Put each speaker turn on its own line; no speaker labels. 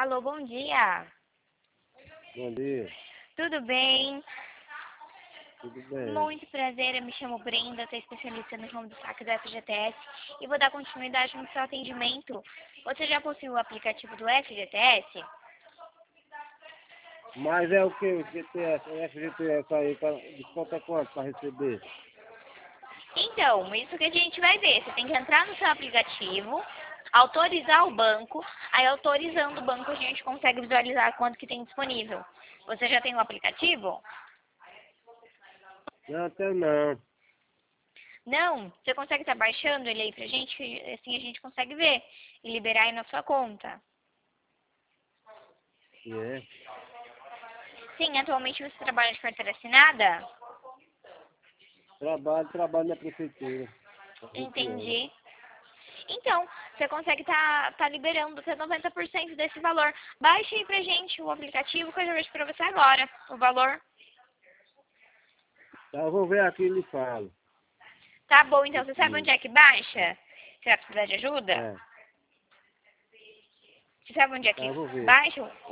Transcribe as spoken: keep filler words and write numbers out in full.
Alô, bom dia.
Bom dia,
Tudo bem?
tudo bem?
Muito prazer, eu me chamo Brenda, sou especialista no ramo do saque do F G T S e vou dar continuidade no seu atendimento. Você já possui o aplicativo do F G T S?
Mas é o que? O G T S, o F G T S aí, pra, desconta quanto para receber?
Então, isso que a gente vai ver. Você tem que entrar no seu aplicativo, autorizar o banco, aí autorizando o banco a gente consegue visualizar quanto que tem disponível. Você já tem o aplicativo?
Não, até não.
Não? Você consegue estar baixando ele aí pra gente? Que assim a gente consegue ver e liberar aí na sua conta.
E é?
Sim, atualmente você trabalha de carteira assinada?
Trabalho, trabalho na prefeitura.
Entendi. Então, você consegue estar tá, tá liberando até noventa por cento desse valor. Baixe aí pra gente o aplicativo que eu já vejo pra você agora, o valor.
Tá, eu vou ver aqui e lhe falo.
Tá bom, então você sabe onde é que baixa? Você vai precisar de ajuda?
É,
Você sabe onde é
tá,
que
eu vou ver.
baixa